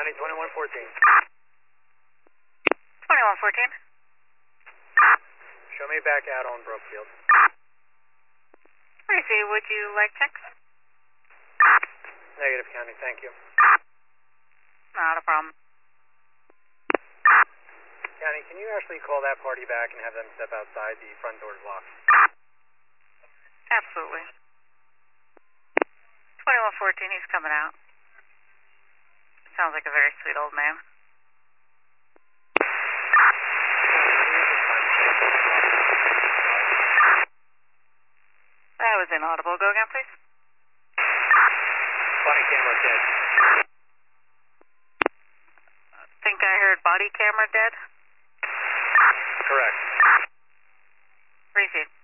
County 2114. 2114. Show me back out on Brookfield. Tracy, would you like text? Negative, County, thank you. Not a problem. County, can you actually call that party back and have them step outside? The front door's locked. Absolutely. 2114, he's coming out. Sounds like a very sweet old man. That was inaudible. Go again, please. Body camera dead. Think I heard body camera dead? Correct. Receive.